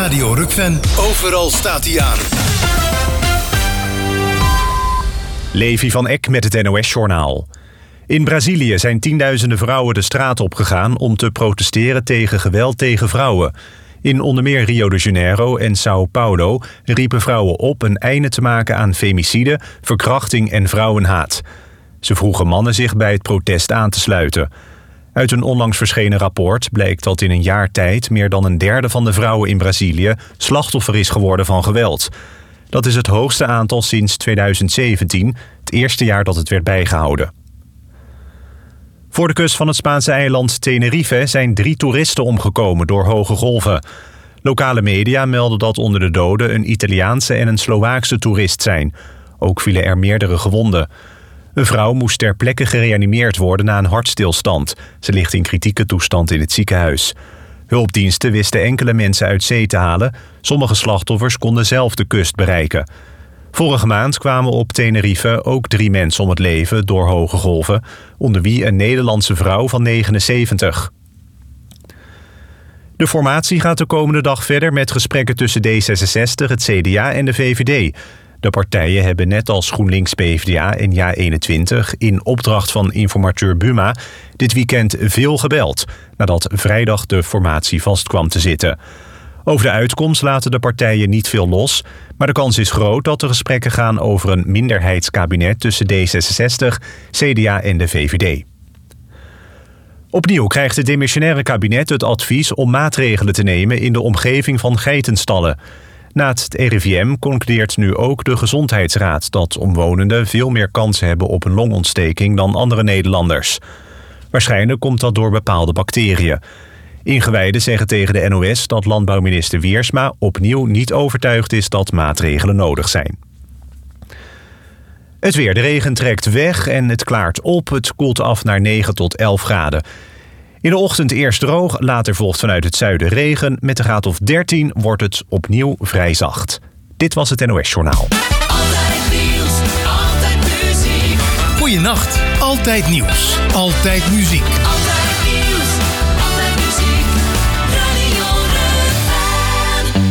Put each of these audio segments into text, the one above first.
Radio Rukven. Overal staat hij aan. Levi van Eck met het NOS-journaal. In Brazilië zijn tienduizenden vrouwen de straat opgegaan om te protesteren tegen geweld tegen vrouwen. In onder meer Rio de Janeiro en São Paulo riepen vrouwen op een einde te maken aan femicide, verkrachting en vrouwenhaat. Ze vroegen mannen zich bij het protest aan te sluiten. Uit een onlangs verschenen rapport blijkt dat in een jaar tijd meer dan een derde van de vrouwen in Brazilië slachtoffer is geworden van geweld. Dat is het hoogste aantal sinds 2017, het eerste jaar dat het werd bijgehouden. Voor de kust van het Spaanse eiland Tenerife zijn 3 toeristen omgekomen door hoge golven. Lokale media melden dat onder de doden een Italiaanse en een Slovaakse toerist zijn. Ook vielen er meerdere gewonden. Een vrouw moest ter plekke gereanimeerd worden na een hartstilstand. Ze ligt in kritieke toestand in het ziekenhuis. Hulpdiensten wisten enkele mensen uit zee te halen. Sommige slachtoffers konden zelf de kust bereiken. Vorige maand kwamen op Tenerife ook 3 mensen om het leven door hoge golven, onder wie een Nederlandse vrouw van 79. De formatie gaat de komende dag verder met gesprekken tussen D66, het CDA en de VVD. De partijen hebben net als GroenLinks, PvdA en JA21 in opdracht van informateur Buma dit weekend veel gebeld, nadat vrijdag de formatie vast kwam te zitten. Over de uitkomst laten de partijen niet veel los, maar de kans is groot dat de gesprekken gaan over een minderheidskabinet tussen D66, CDA en de VVD. Opnieuw krijgt het demissionaire kabinet het advies om maatregelen te nemen in de omgeving van geitenstallen. Na het RIVM concludeert nu ook de Gezondheidsraad dat omwonenden veel meer kans hebben op een longontsteking dan andere Nederlanders. Waarschijnlijk komt dat door bepaalde bacteriën. Ingewijden zeggen tegen de NOS dat landbouwminister Wiersma opnieuw niet overtuigd is dat maatregelen nodig zijn. Het weer. De regen trekt weg en het klaart op. Het koelt af naar 9 tot 11 graden. In de ochtend eerst droog, later volgt vanuit het zuiden regen. Met een graad of 13 wordt het opnieuw vrij zacht. Dit was het NOS-journaal. Altijd nieuws, altijd muziek. Goeienacht, altijd nieuws, altijd muziek. Altijd nieuws, altijd muziek. Radio Rukven.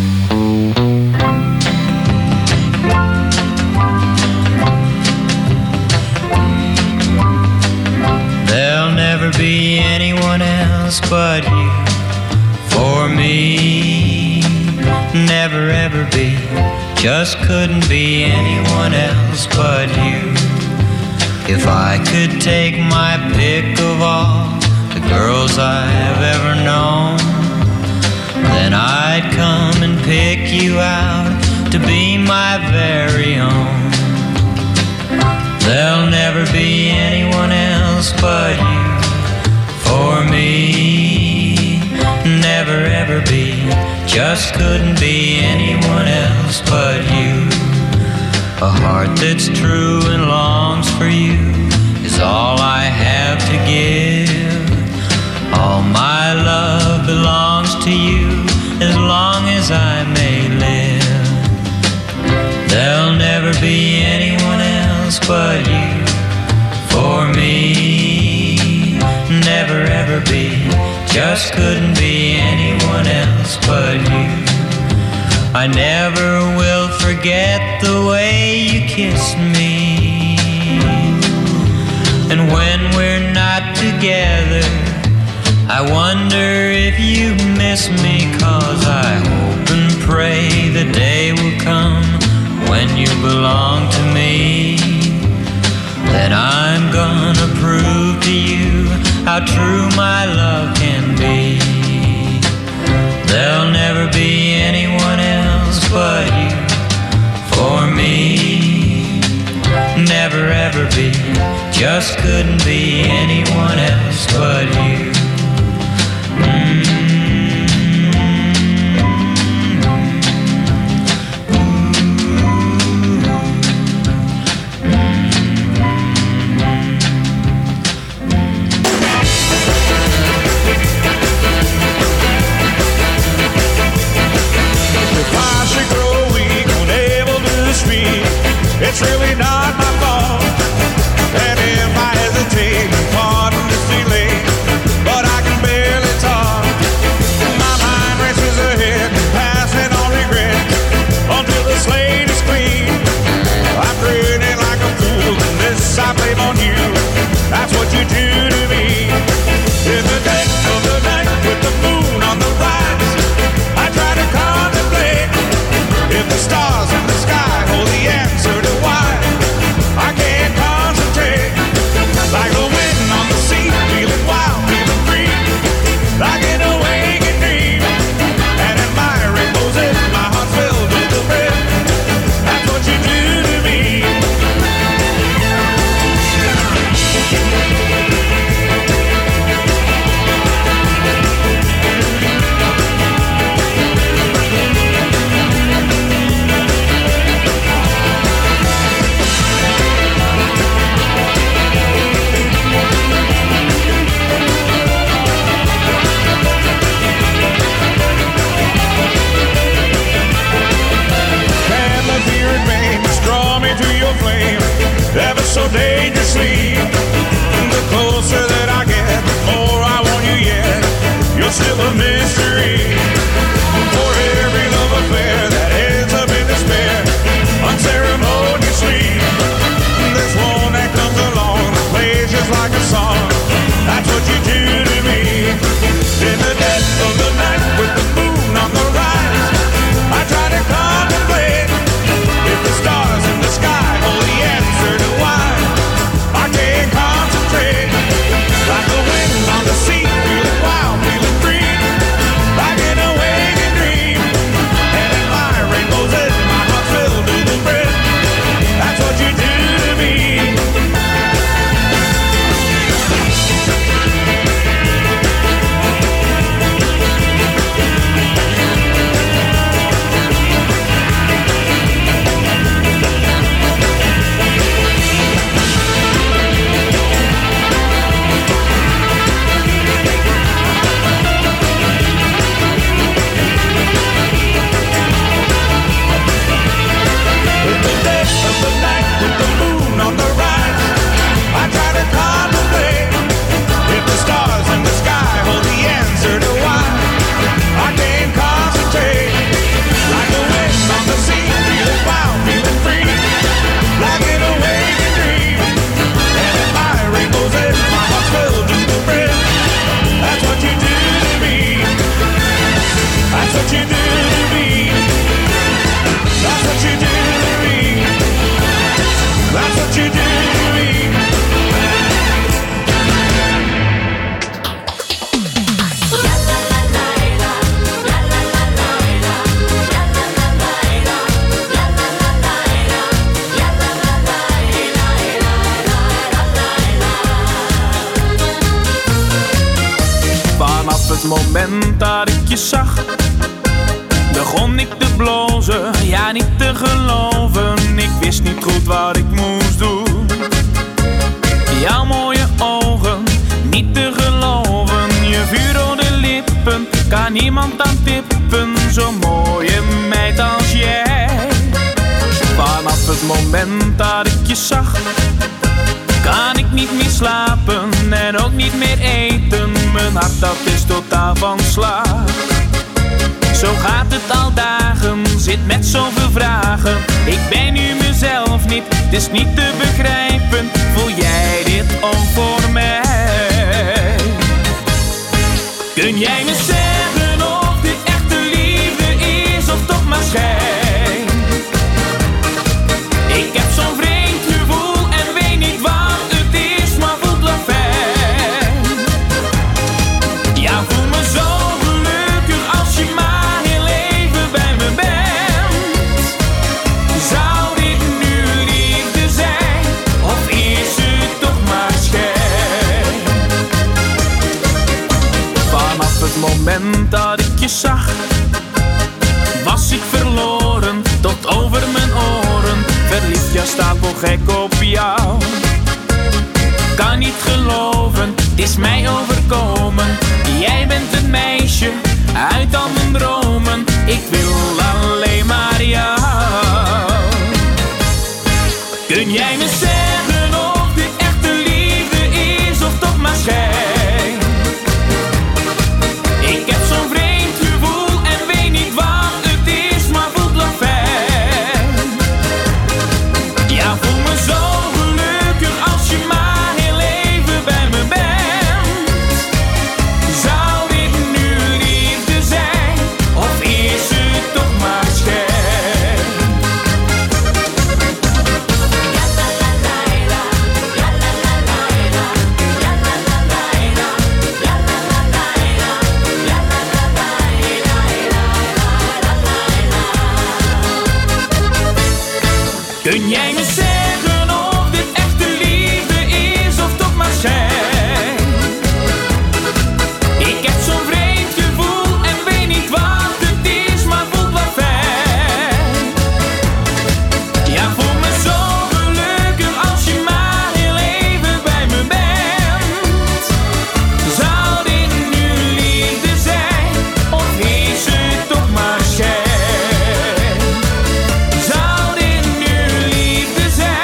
There'll never be anyone else but you for me. Never ever be, just couldn't be anyone else but you. If I could take my pick of all the girls I've ever known, then I'd come and pick you out to be my very own. There'll never be anyone else but you for me. Never ever be, just couldn't be anyone else but you. A heart that's true and longs for you is all I have to give. All my love belongs to you as long as I may live. There'll never be anyone else but you for me. Never ever be, just couldn't be anyone else but you. I never will forget the way you kissed me. And when we're not together, I wonder if you miss me, 'cause I hope and pray the day will come when you belong to me. Then I'm gonna prove to you how true my love can be. There'll never be anyone else but you for me. Never ever be, just couldn't be anyone else but you. It's really not my fault. And if I hesitate, pardon this delay, but I can barely talk. My mind races ahead, passing away ever so dangerously. The closer that I get, the more I want you yet. You're still a mystery. For every love affair that ends up in despair, unceremoniously, there's one that comes along and plays just like a song. That's what you do to me. In the dead of the night with the moon on the rise, I try to contemplate if the stars in the sky hold the answer to why I can't concentrate. Like the wind on the sea, feeling wild, feeling free, like an awakened dream. And in my rainbows in my heart filled to the brim. That's what you do to me. Het moment dat ik je zag, begon ik te blozen, ja niet te geloven. Ik wist niet goed wat ik moest doen. Jouw mooie ogen, niet te geloven. Je vuurrode lippen, kan niemand aan tippen. Zo'n mooie meid als jij. Vanaf het moment dat ik je zag, kan ik niet meer slapen en ook niet meer eten. Mijn hart dat is totaal van slag. Zo gaat het al dagen, zit met zoveel vragen. Ik ben nu mezelf niet, het is niet te begrijpen. Voel jij dit ook voor mij? Kun jij me zeggen of dit echte liefde is of toch maar schijn? Ik heb zo'n vreemd gevoel en weet niet wat het is, maar voelt wel fijn. Ja, voel me zo gelukkig als je maar heel even bij me bent. Zou dit nu liefde zijn, of is het toch maar schijn? Vanaf het moment dat ik je zag, was ik verloren tot over mijn oren. Verliefd, ja stapelgek op jou. Kan niet geloven, het is mij overkomen. Jij bent een meisje uit al mijn dromen. Ik wil alleen maar jou. Kun jij me zeggen of dit echte liefde is of toch maar schijn? Ik heb zo'n vreemd gevoel en weet niet wat het is, maar voelt wel fijn. Ja, voel me zo gelukkig als je maar heel even bij me bent. Zou dit nu liefde zijn, of is het toch maar schijn? Kun jij me zeggen of dit echte liefde is of toch maar schijn? Ik heb zo'n vreemd gevoel en weet niet wat het is, maar voelt wel fijn. Ja, voel me zo gelukkig als je maar heel even bij me bent. Zou dit nu liefde zijn, of is het toch maar schijn? Zou dit nu liefde zijn?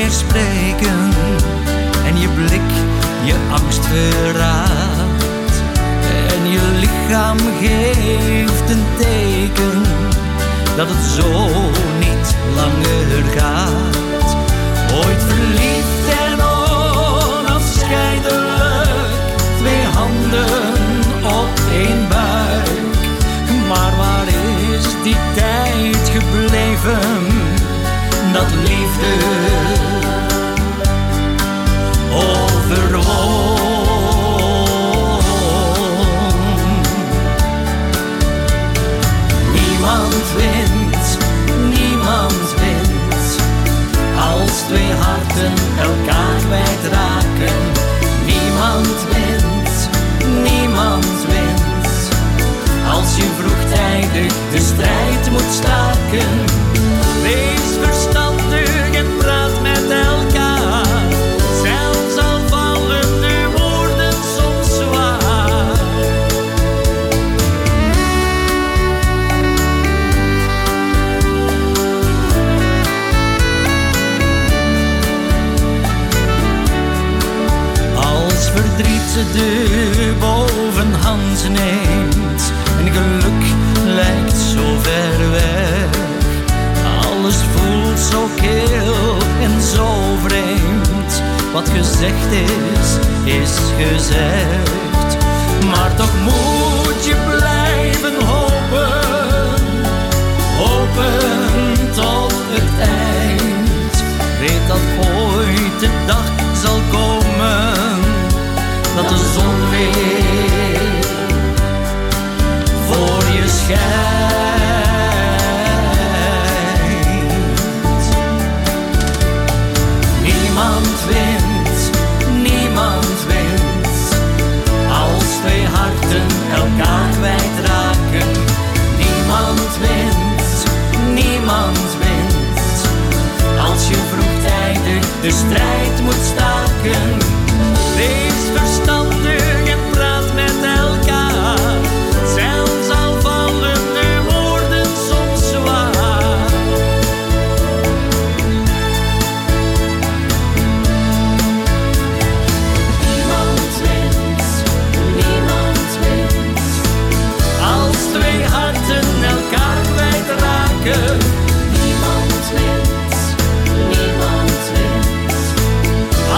meer spreken en je blik je angst verraadt en je lichaam geeft een teken dat het zo niet langer gaat. Ooit verliefd en onafscheidelijk, 2 handen op 1 buik. Maar waar is die tijd gebleven, dat liefde overwon? Niemand wint, niemand wint, als 2 harten elkaar kwijtraken. Niemand wint, niemand wint, als je vroegtijdig de strijd moet staken. Wees verstandig en praat met elkaar, zelfs al vallen de woorden soms zwaar. Als verdriet de bovenhand neemt en geluk lijkt zo ver weg, alles voelt zo kil en zo vreemd. Wat gezegd is gezegd. Maar toch moet je blijven hopen, hopen tot het eind. Weet dat ooit de dag zal komen, dat de zon weer voor je schijnt. Niemand wint, niemand wint, als 2 harten elkaar kwijtraken. Niemand wint, niemand wint, als je vroegtijdig de strijd moet staken. Wees verstandig en praat met elkaar, zelfs al vallen de woorden soms zwaar. Niemand wint, als 2 harten elkaar kwijtraken. Niemand wint,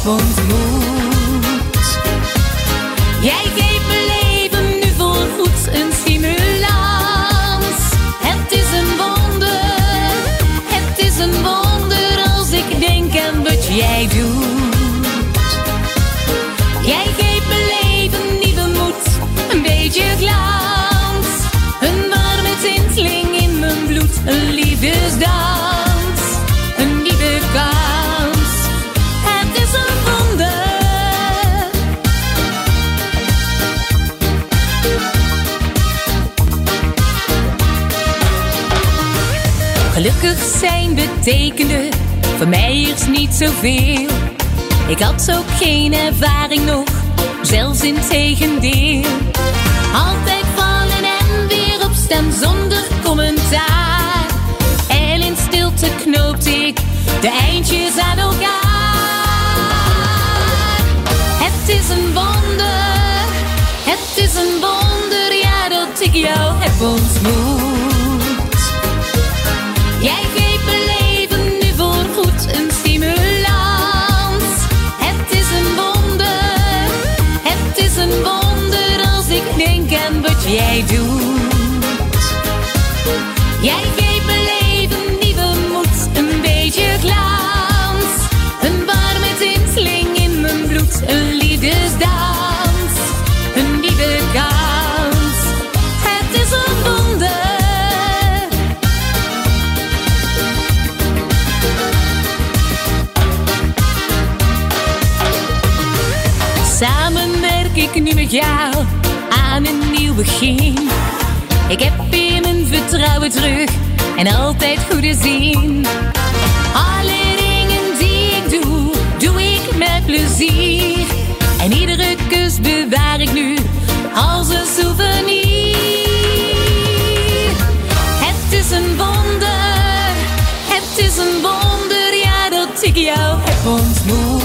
heb ontmoet. Jij geeft mijn leven nu voorgoed een stimulans. Het is een wonder, het is een wonder als ik denk aan wat jij doet. Jij geeft mijn leven nieuwe moed, een beetje glans. Een warme tinteling in mijn bloed, een liefdesdans, een nieuwe kans. Het is een wonder. Gelukkig zijn betekende voor mij eerst niet zoveel. Ik had ook geen ervaring nog, zelfs in tegendeel. Altijd vallen en weer opstaan zonder commentaar. En in stilte knoopte ik de eindjes aan elkaar. Het is een wonder, het is een wonder, ja, dat ik jou heb ontmoet. Jij geeft mijn leven nu voorgoed een stimulans. Het is een wonder, het is een wonder als ik denk aan wat jij doet. Jij geeft mijn leven nieuwe moed, een beetje glans. Een warme tinteling in mijn bloed, een liefdesdans, een nieuwe kans. Het is een wonder. Samen werk ik nu met jou aan een nieuw begin. Ik heb weer mijn vertrouwen terug en altijd goede zin. Alle dingen die ik doe, doe ik met plezier. En iedere kus bewaar ik nu als een souvenir. Het is een wonder, het is een wonder, ja, dat ik jou heb ontmoet.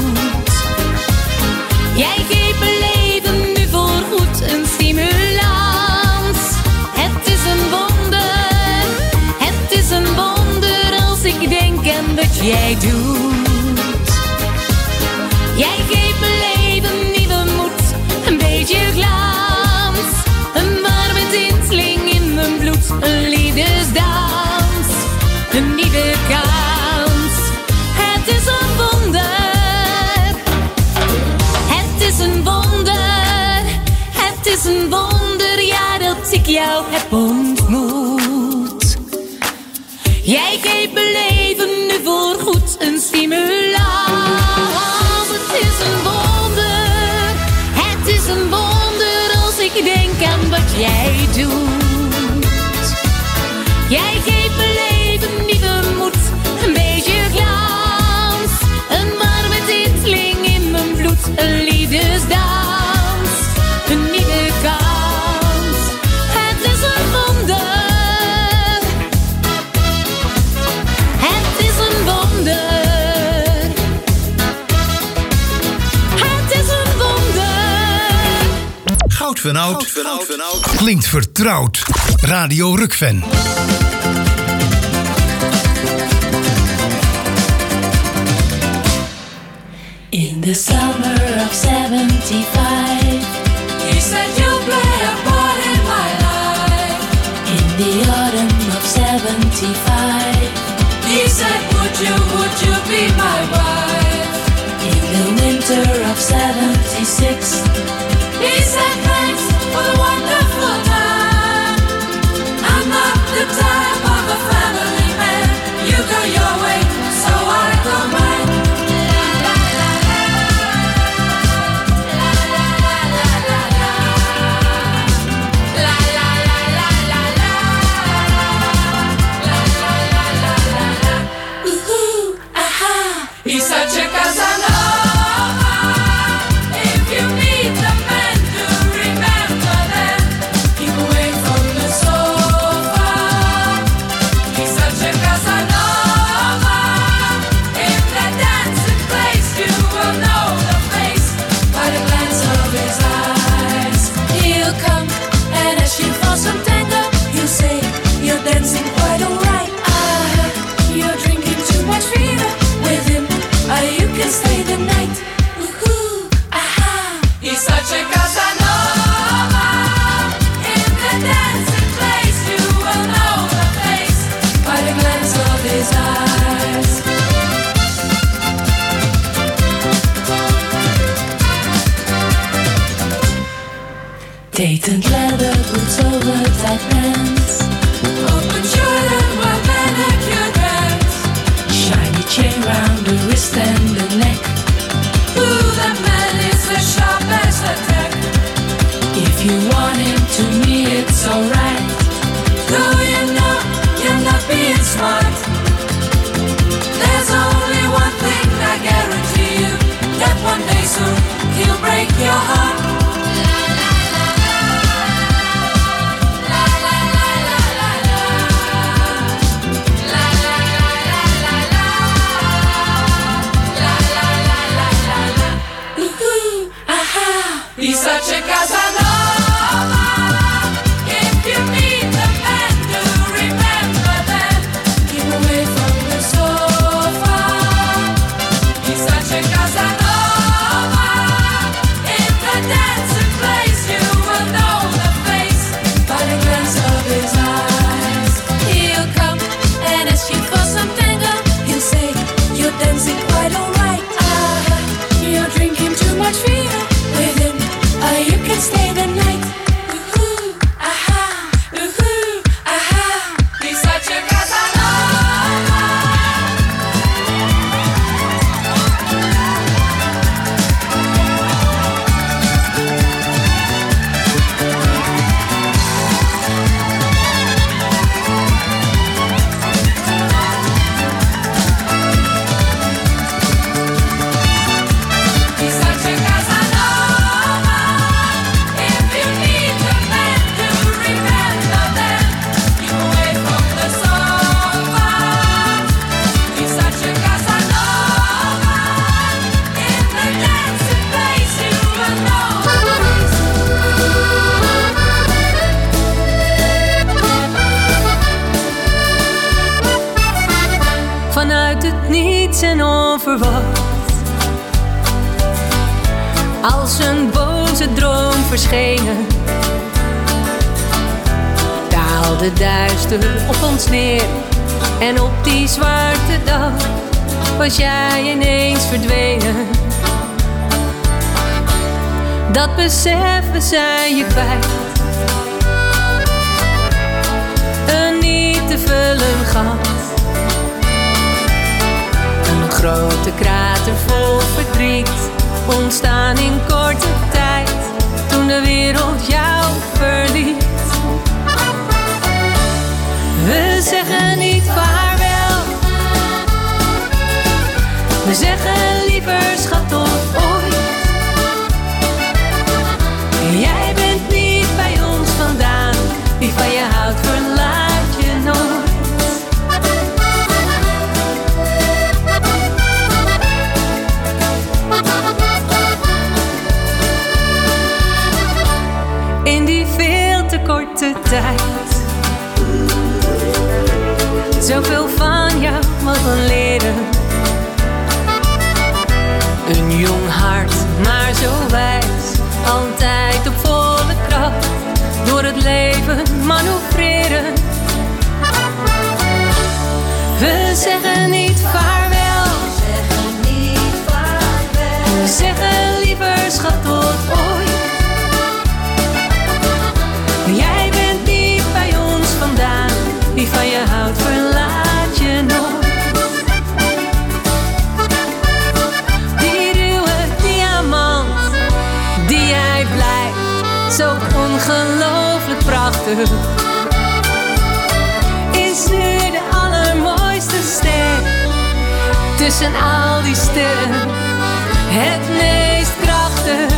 Jij geeft mijn leven nu voorgoed een stimulans. Het is een wonder, het is een wonder als ik denk aan wat jij doet. Jij geeft mijn leven nieuwe moed, een beetje glans. Een warme tinteling in mijn bloed, een liefdesdans, een nieuwe kans. Het is een wonder. Het is een wonder, het is een wonder, ja, dat ik jou heb ontmoet. Jij geeft mijn leven nu voorgoed een stimulans. Het is een wonder, het is een wonder als ik denk aan wat jij doet. Jij geeft mijn leven nieuwe moed, een beetje glans. Een warme tinteling in mijn bloed, een liefdesdans, een nieuwe kans. Het is een wonder. Het is een wonder. Het is een wonder. Goud van Oud klinkt vertrouwd. Radio Rukven. In the summer of 75, He said you'll play a part in my life. in the autumn of 75, He said, would you be my wife? in the winter of 76, He said, thanks for the wonderful time. I'm not the type of a family man. You go your way, so I go mine. He's such a Casanova. If you meet the man to hands. Open shoulder while manicure hands. Shiny chain round the wrist and the neck. Ooh, that man is as sharp as a tack. If you want him to me, it's alright. Though you know you're not being smart. There's only one thing I guarantee you, that one day soon he'll break your heart. He's such a Casanova. If you meet the man, do remember that. Keep away from the sofa. He's such a Casanova. In the dancing place, you will know the face by the glance of his eyes. He'll come and ask you for some tango. He'll say you're dancing quite alright. You're drinking too much vino with him. You can stay the night. Ooh, aha, he's such a Casanova. He's such a Casanova. If you need the man to remember that, keep away from the sofa. He's such a Casanova. In the dancing place, you will know the Vanuit het niets en onverwacht, als een boze droom verschenen, daalde duister op ons neer. En op die zwarte dag was jij ineens verdwenen. Dat beseffen zijn je kwijt. Een niet te vullen gat. Een grote krater vol verdriet, ontstaan in korte tijd, toen de wereld jou verliet. We zeggen niet vaarwel, we zeggen liever schat tot ooit. Jij bent niet bij ons vandaan, wie van je houdt verlaat je nooit. In die veel te korte tijd, zoveel van jou mogen leren. Een jong hart, maar zo wijs, altijd op volle kracht, door het leven manoeuvreren. We zeggen niet vaarwel, we zeggen liever schat tot ooit. Jij bent niet bij ons vandaan, wie van je houdt verlaat je nooit. Die ruwe diamant, die jij blijft, zo ongelooflijk prachtig, is nu de allermooiste ster. Tussen al die sterren, het meest krachtig.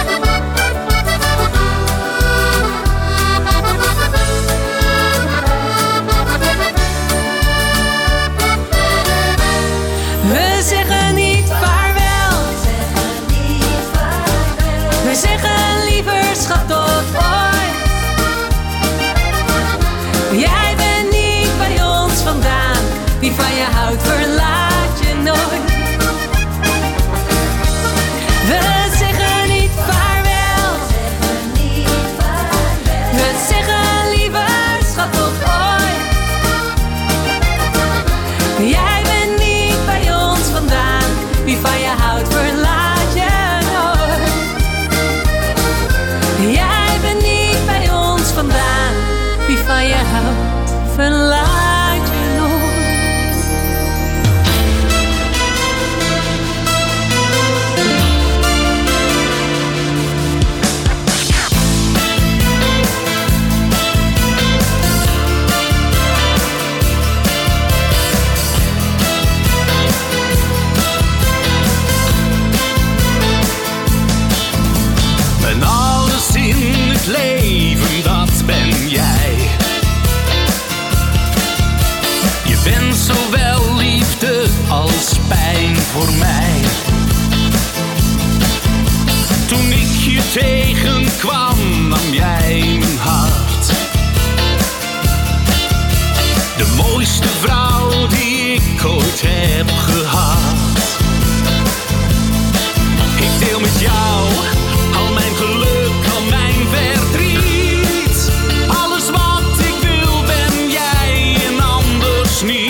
We zeggen niet vaarwel, we zeggen liever schat tot ooit. Jij bent niet bij ons vandaan, wie van je houdt verlaat je nooit. We zeggen niet vaarwel, we zeggen liever schat tot ooit. Jij bent niet bij ons vandaan, wie van je houdt verlaat je nooit. Jij bent niet bij ons vandaan, wie van van je hou, verlaat je nooit. En alles in het leven, dat ben jij. Je bent zowel liefde als pijn voor mij. Toen ik je tegenkwam, nam jij mijn hart. De mooiste vrouw die ik ooit heb gehad. Ik deel met jou al mijn geluk, al mijn verdriet. Alles wat ik wil ben jij en anders niet.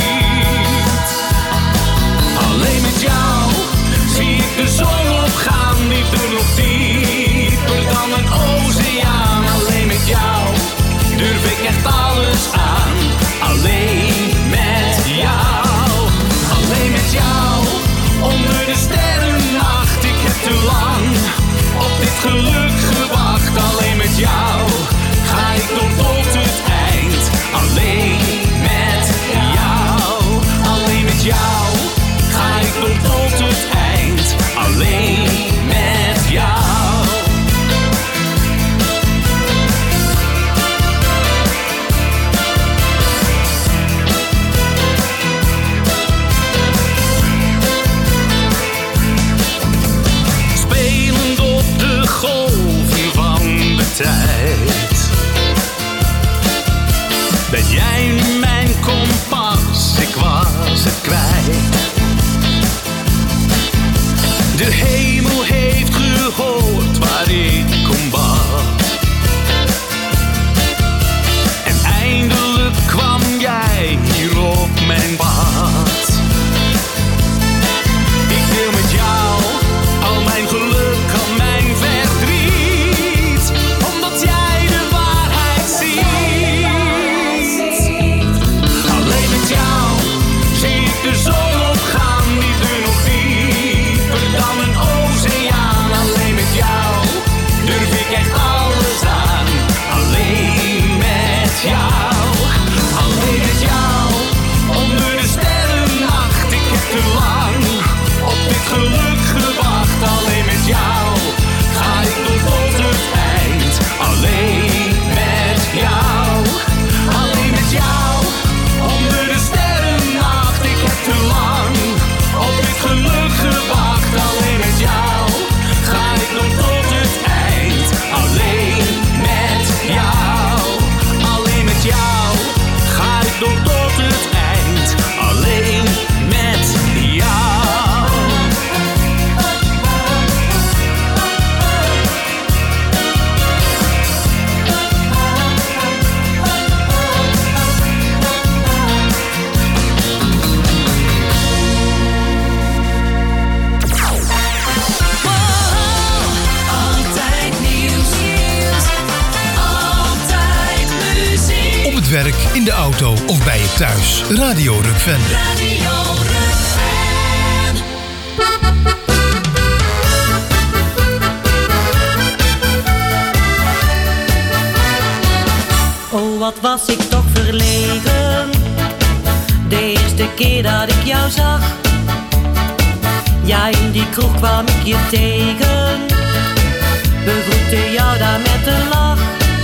Alleen met jou zie ik de zon opgaan, liefde nog dieper dan een oceaan. Alleen met jou durf ik echt alles aan. Alleen met jou, alleen met jou. Onder de sterrennacht, ik heb te lang op dit geluk gewacht. Alleen met jou ga ik nog tot het eind. Alleen met jou, alleen met jou ga ik nog tot het eind. Alleen met jou. Spelend op de golven van de tijd. Ben jij nu mijn kompas, ik was het kwijt. De hemel heeft gehoord waar ik om bad. En eindelijk kwam jij hier op mijn pad. Ik deel met jou al mijn geluk, al mijn verdriet. Omdat jij de waarheid ziet. Alleen met jou zie ik de zon opgaan, liefde nog dieper dan een oceaan. Alleen met jou durf ik echt alles aan. Alleen met jou, alleen met jou. Onder de sterrennacht, ik heb te lang op dit geluk gewacht. Alleen met jou ga ik nog tot het eind. Alleen met jou, alleen met jou. Onder de sterrennacht, ik heb te lang op dit geluk gewacht. Alleen met jou ga ik nog tot het eind. Alleen met jou, alleen met jou ga ik nog tot het eind. Alleen met jou. Altijd nieuws, altijd muziek. Op het werk, in de auto of bij je thuis. Radio Rukven. Radio Rukven. Oh, wat was ik toch verlegen. De eerste keer dat ik jou zag. Ja, in die kroeg kwam ik je tegen. Begroette jou daar met een lach.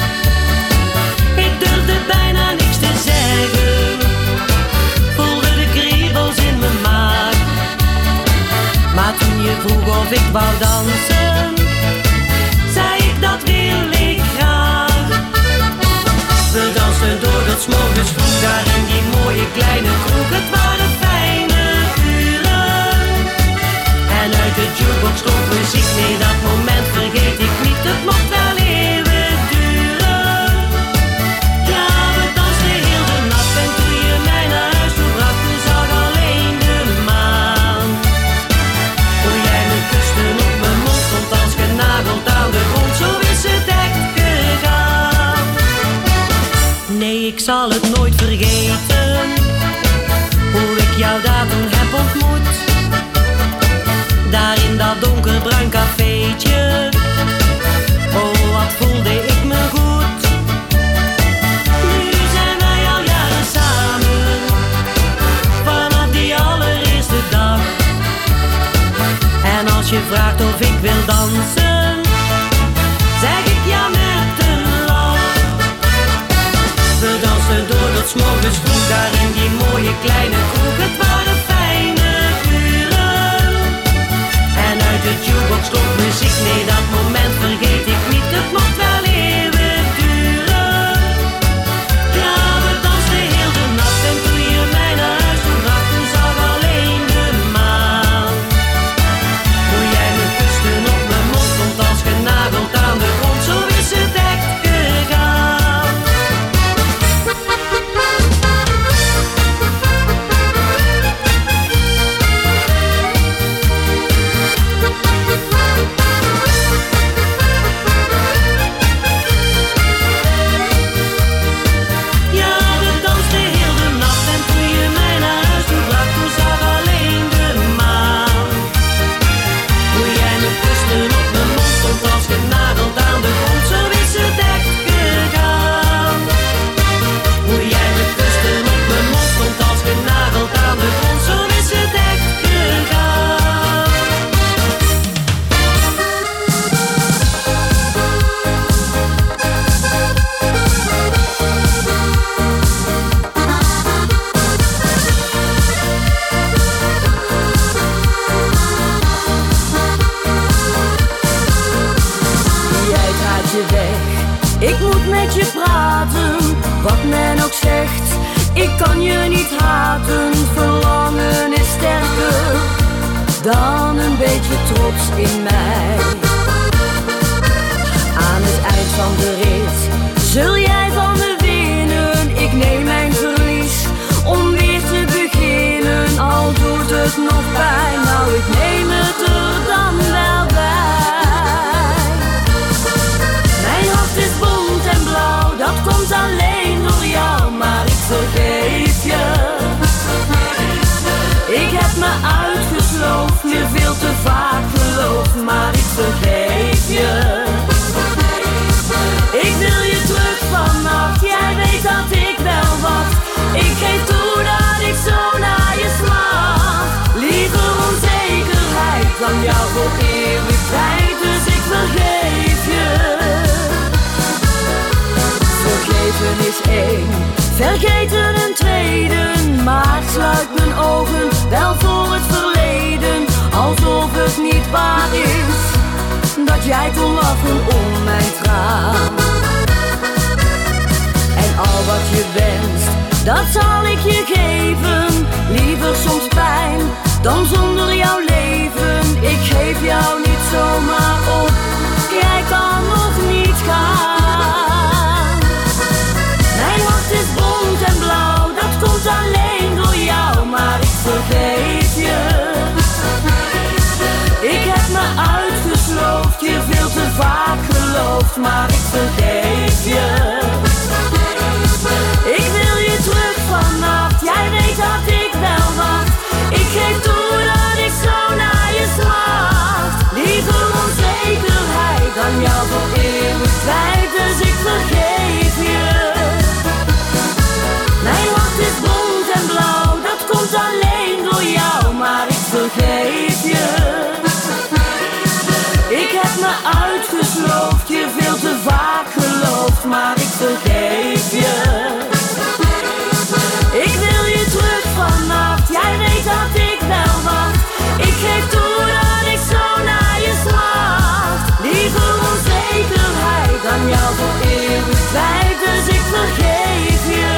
Ik durfde bijna niks te zeggen. Voelde de kriebels in mijn maag. Maar toen je vroeg of ik wou dansen, zei ik dat wil ik graag. We dansten door tot 's morgens vroeg daar in die mooie kleine kroeg. Het waren fijne uren. En uit de jukebox stond muziek. Nee, dat moment vergeet ik niet. Het mocht wel eeuwig duren. Ja, we dansten heel de nacht. En toen je mij naar huis toe bracht, toen zag alleen de maan. Toen jij me kuste op mijn mond, stond als genageld aan de grond. Zo is het echt gegaan. Nee, ik zal het nooit vergeten, hoe ik jou daar toen heb ontmoet. Daar in dat donkerbruin cafeetje, oh wat voelde ik me goed. Nu zijn wij al jaren samen, vanaf die allereerste dag. En als je vraagt of ik wil dansen, zeg ik ja met een lach. We dansten door tot 's morgens vroeg, daar in die mooie kleine kroeg. Het waren fijne uren. En uit de jukebox klonk muziek, nee dat moment vergeet ik niet. Het mocht wel eeuwig duren. Ja, we dansten heel de nacht en toen je mij naar huis toe bracht, toen zag alleen de maan. Hoe jij me kuste op mijn mond, stond als genageld aan de grond. Zo is het echt gegaan. Ja, we dansten heel de nacht en toen je mij naar huis toe bracht, toen zag alleen de maan. Hoe jij me kuste op mijn mond, stond als genageld aan de grond. Zo is het echt gegaan. Hoe jij me kuste op mijn mond, stond als genageld aan de grond. Zo is het echt gegaan. Jij gaat je weg, ik moet met je praten. Wat men ook zegt, ik kan je niet haten. Verlangen is sterker dan een beetje trots in mij. Aan het eind van de rit zul jij van me winnen. Ik neem mijn verlies om weer te beginnen. Al doet het nog pijn, nou ik neem het er dan wel bij. Mijn hart is bont en blauw, dat komt alleen door jou. Maar ik vergeef je. Ik heb me uitgesloofd, je veel te vaak geloofd. Maar ik vergeef je. Ik wil je terug vannacht, jij weet dat ik wel wacht. Ik geef toe dat ik zo naar je smacht. Liever onzekerheid dan jou voor eeuwig kwijt. Dus ik vergeef je. Vergeven is één, vergeten een tweede. Maar ik sluit mijn ogen wel voor het verleden. Alsof het niet waar is dat jij kon lachen om mijn traan. En al wat je wenst, dat zal ik je geven. Liever soms pijn dan zonder jouw leven. Ik geef jou niet zomaar op, jij kan nog niet gaan. Mijn hart is bont en blauw, dat komt alleen door jou. Maar ik vergeef je. Ik heb me uitgesloofd, je veel te vaak geloofd. Maar ik vergeef je. Ik wil je terug vannacht, jij weet dat ik wel wacht. Ik geef toe dat ik zo naar je smacht. Liever onzekerheid dan jou voor eeuwig kwijt. Dus ik vergeef je. Mijn hart is bont en blauw, dat komt alleen door jou. Maar ik vergeef je. Ik heb me uitgesloofd, je veel te vaak geloofd. Maar ik vergeef je. Ik wil je terug vannacht, jij weet dat ik wel wacht. Ik geef toe dat ik zo naar je smacht. Liever onzekerheid dan jou voor eeuwig kwijt. Dus ik vergeef je.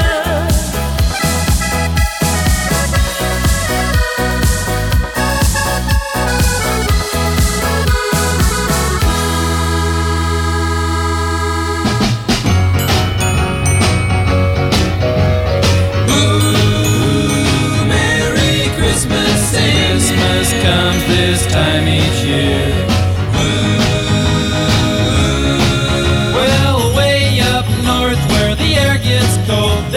Comes this time each year. Well, way up north where the air gets cold,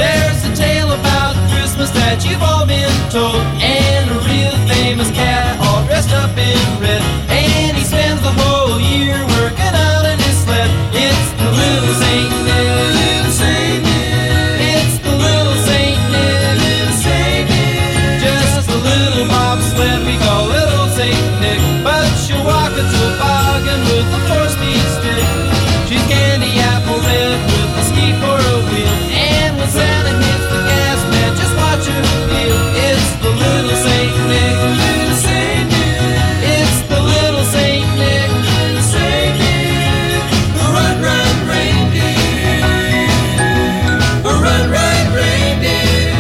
toad and a real famous cat, all dressed up in red. And he spends the whole year working out in his sled. It's the little Saint Nick, little Saint Nick. It's the little Saint Nick, little Saint Nick. Just a little bobsled we call little Saint Nick, but she'll walk into a bargain with a 4-speed stick. She's candy apple red with a ski for a wheel, and when Santa hits the gas, man, just watch her feel. It's the little Saint Nick, little Saint Nick. It's the little Saint Nick, little Saint Nick. Run, run, reindeer. Run, run, reindeer.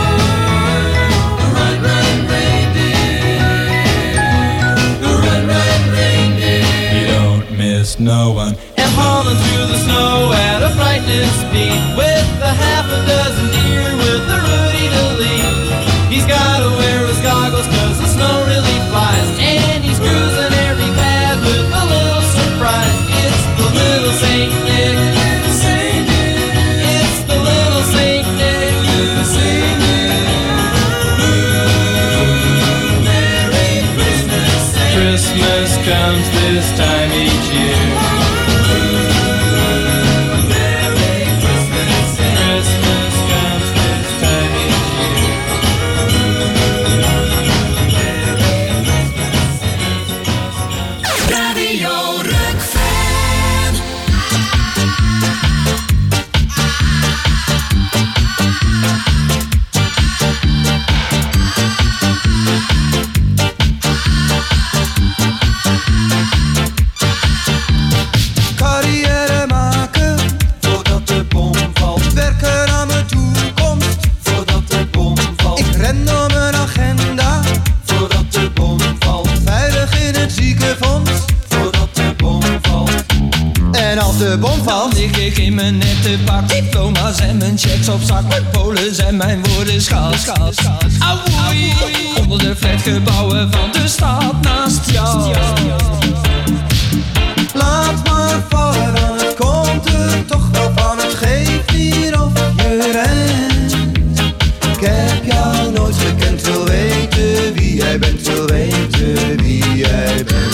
Run, run, reindeer. Run, run, reindeer. You don't miss no one. And hauling through the snow at a frightening speed, with a half a dozen deer with a Rudy to lead. He's gotta wear his goggles 'cause the snow really flies, and he's cruising every path with a little surprise. It's the little Saint Nick, little Saint Nick. It's the little Saint Nick, little Saint Nick. Merry Christmas. Christmas comes this time each year. De bom valt. Dan lig ik in mijn nette pak, diploma's en mijn checks op zak, mijn polen en mijn woorden schat. Auwoei, onder de flatgebouwen van de stad naast jou. Laat maar vallen, dan het komt er toch wel van. Het geeft hier of je rent. Ik heb jou nooit gekend, wil weten wie jij bent, wil weten wie jij bent.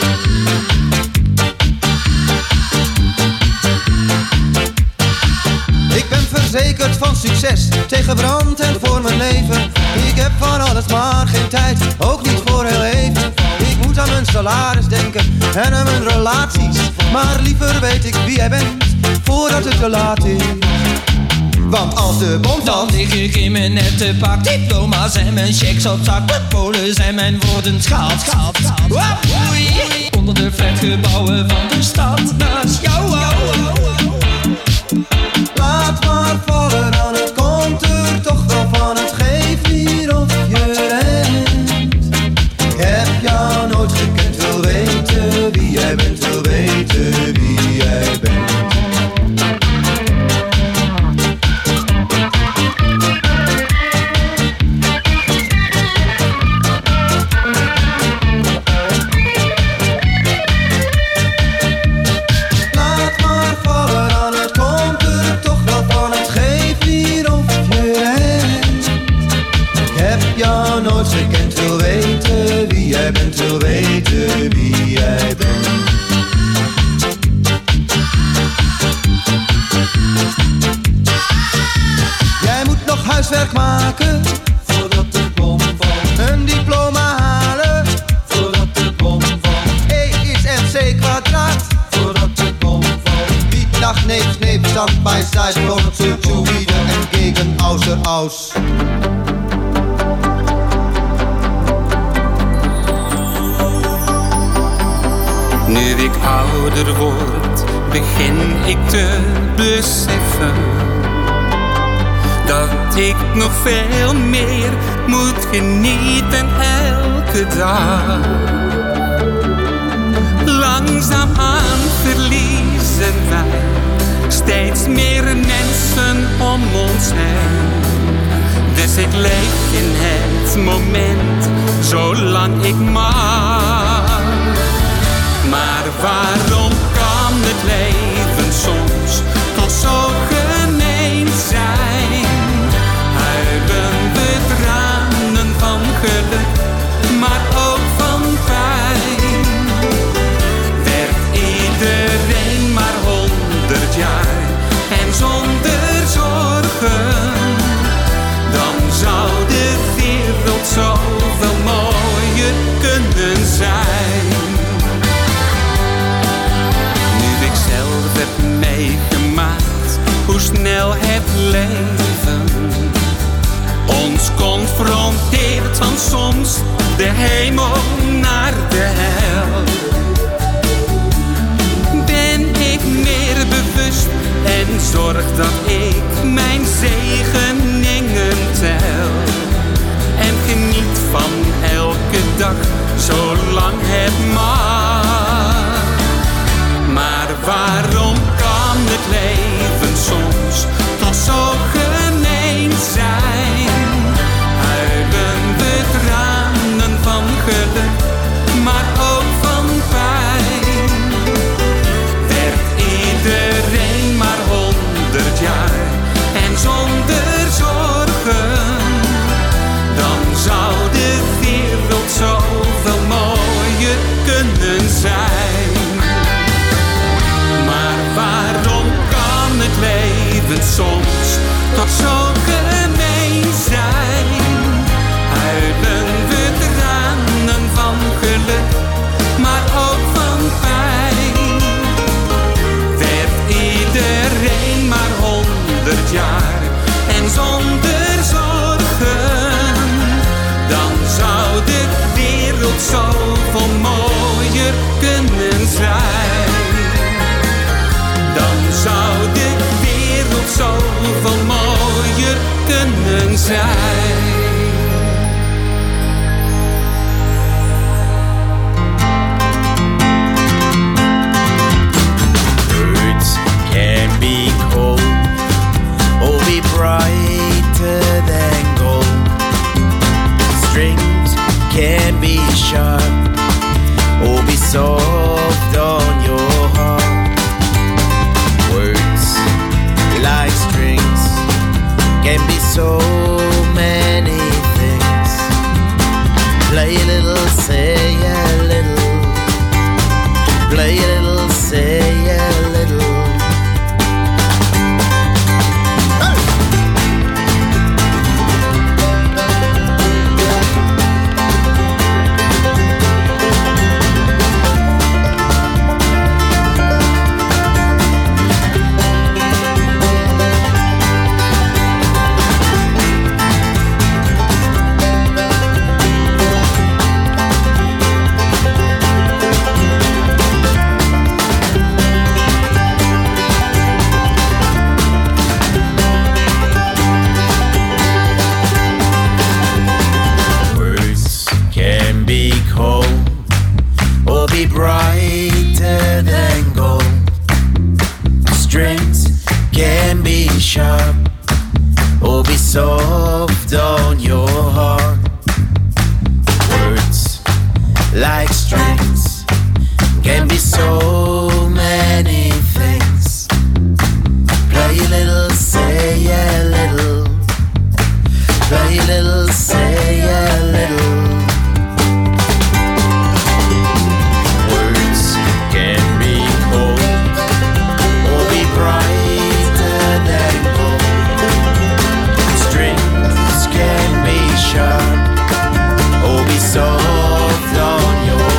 Verzekerd van succes, tegen brand en voor mijn leven. Ik heb van alles maar geen tijd, ook niet voor heel even. Ik moet aan mijn salaris denken en aan mijn relaties, maar liever weet ik wie jij bent, voordat het te laat is. Want als de bom valt, dan lig ik in mijn nette pak, diploma's en mijn checks op zak, mijn polen en mijn woorden schat. Wapoei, onder de flatgebouwen van de stad naast jou. Laat maar vallen, dan het komt er toch wel van. Het geeft hier of je rent. Ik heb jou nooit gekend, wil weten wie jij bent, wil weten wie jij bent. Nooit gekend, wil weten wie jij bent, wil weten wie jij bent. Jij moet nog huiswerk maken voordat de bom valt. Een diploma halen voordat de bom valt. E is MC kwadraat voordat de bom valt. Wiet, nacht, neef, sneep, stand bij side, komt zu wieder en gegen außer aus. Nu ik ouder word, begin ik te beseffen dat ik nog veel meer moet genieten elke dag. Langzaamaan verliezen wij steeds meer mensen om ons heen. Dus ik leef in het moment, zolang ik mag. Maar waarom kan het leven soms toch zo gemeen zijn? Huilen we tranen soms de hemel naar de hel. Ben ik meer bewust en zorg dat ik mijn zegeningen tel. En geniet van elke dag, zolang het mag. Maar waarom kan het leven soms toch zo gemeen zijn? Huilen we tranen van geluk, maar ook van pijn. Werd iedereen maar 100 jaar en zonder zorgen, dan zou de wereld zoveel mooier kunnen zijn. Maar waarom kan het leven soms toch zo gemeen zijn? Huilen we tranen van geluk, maar ook van pijn. Werd iedereen maar 100 jaar en zonder zorgen, dan zou de wereld zoveel mooier kunnen zijn. Dan zou de wereld zoveel mooier kunnen zijn. Birds can be cold or be brighter than gold. Strings can be sharp or be soft on your heart. Words like strings can be so many things. Play a little, say a little. Play a little, say a little. Brighter than gold. Strings can be sharp or be soft on your heart. Words like strings can be so many things. Play a little, say a little. Play a little, say a little. Soft on your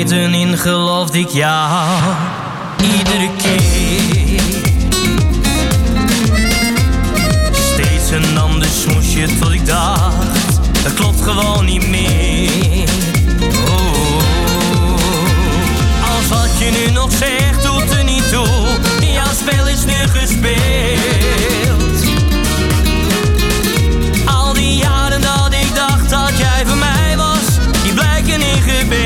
vergeten in geloofde ik jou iedere keer. Steeds een ander smoesje tot ik dacht, dat klopt gewoon niet meer. Oh. Als wat je nu nog zegt doet er niet toe, jouw spel is nu gespeeld. Al die jaren dat ik dacht dat jij voor mij was, die blijken ingebeeld.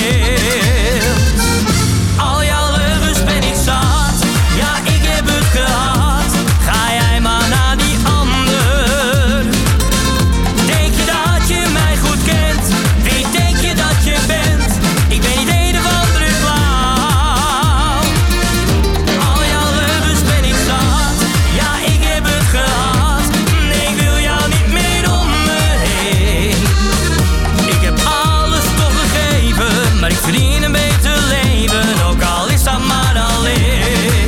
Al jouw leugens ben ik zat, ja ik heb het gehad. Ga jij maar naar die ander. Denk je dat je mij goed kent? Wie denk je dat je bent? Ik ben niet een of andere blauw. Al jouw leugens ben ik zat, ja ik heb het gehad. Nee, ik wil jou niet meer om me heen. Ik heb alles toch gegeven, maar ik verdien een beter leven, ook al is dat maar alleen.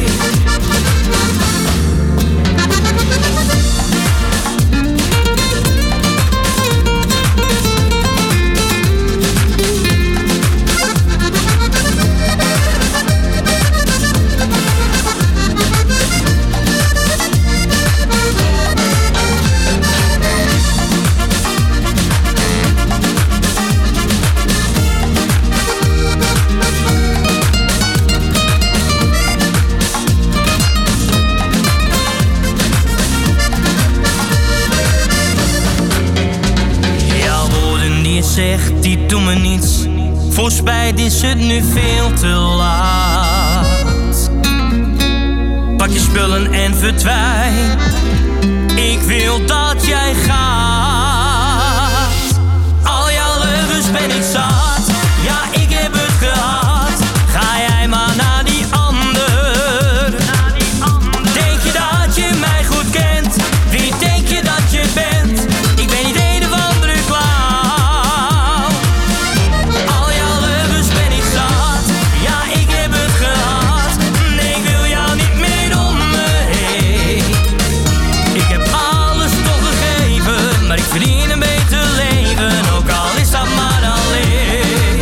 Jouw woorden die je zegt, die doen me niets. Voor spijt is het nu veel te laat. Pak je spullen en verdwijn. Ik wil dat jij gaat. Al jouw leugens ben ik zat, ja ik heb het gehad. Ga jij maar naar die ander. Denk je dat je mij goed kent? Wie denk je dat je bent? Ik ben niet een of andere klauw. Al jouw leugens ben ik zat, ja ik heb het gehad. Nee, ik wil jou niet meer om me heen. Ik heb alles toch gegeven, maar ik verdien een beter leven, ook al is dat maar alleen.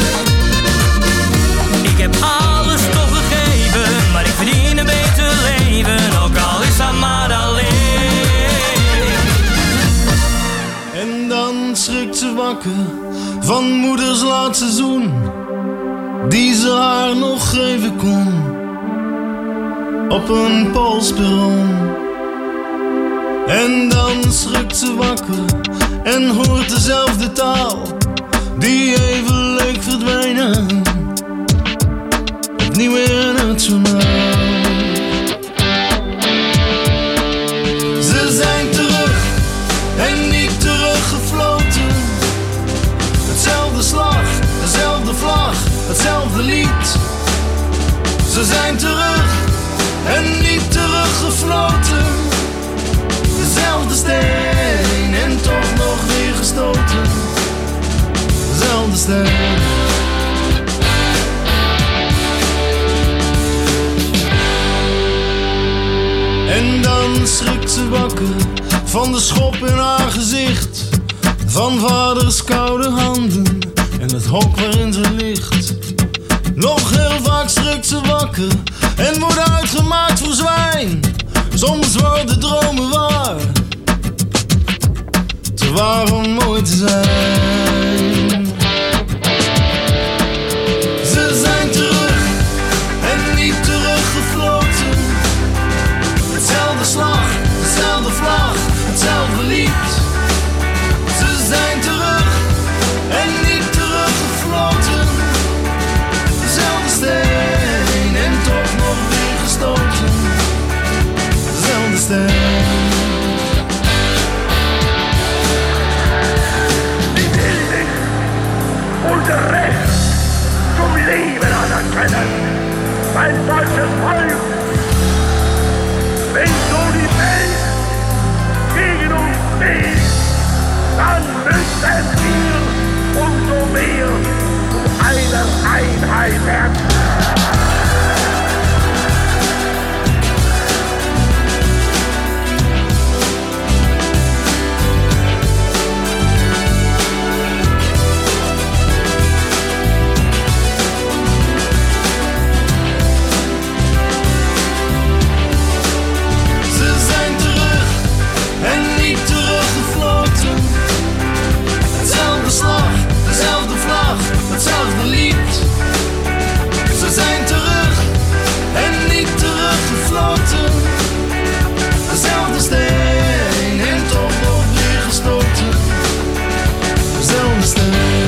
Ik heb alles toch gegeven, maar ik verdien een beter leven, ook al is dat maar alleen. En dan schrikt ze wakker van moeders laatste zoen, die ze haar nog geven kon, op een polsperron. En dan schrikt ze wakker en hoort dezelfde taal, die even leek verdwenen, opnieuw in het journaal. Ze zijn terug en niet teruggefloten. Hetzelfde slag, dezelfde vlag, hetzelfde lied. Ze zijn terug en niet teruggefloten. Dezelfde steen en toch nog weer gestoten. Dezelfde steen. En dan schrikt ze wakker van de schop in haar gezicht, van vaders koude handen en het hok waarin ze ligt. Nog heel vaak schrikt ze wakker en wordt uitgemaakt voor zwijn. Soms worden dromen waar, te waar om mooi te zijn. Ze zijn terug en niet teruggefloten. Hetzelfde slag, dezelfde vlag, hetzelfde lied. Ze zijn terug en niet teruggefloten. Dezelfde steen en toch nog weer gestoten. Dezelfde steen. Die will sich unser Recht zum Leben anerkennen. Mein deutsches Volk, wenn so die Welt gegen uns steht, dann müssen wir umso mehr zu einer Einheit werden. genoten. Dezelfde steen en toch nog weer gestoten. Dezelfde steen.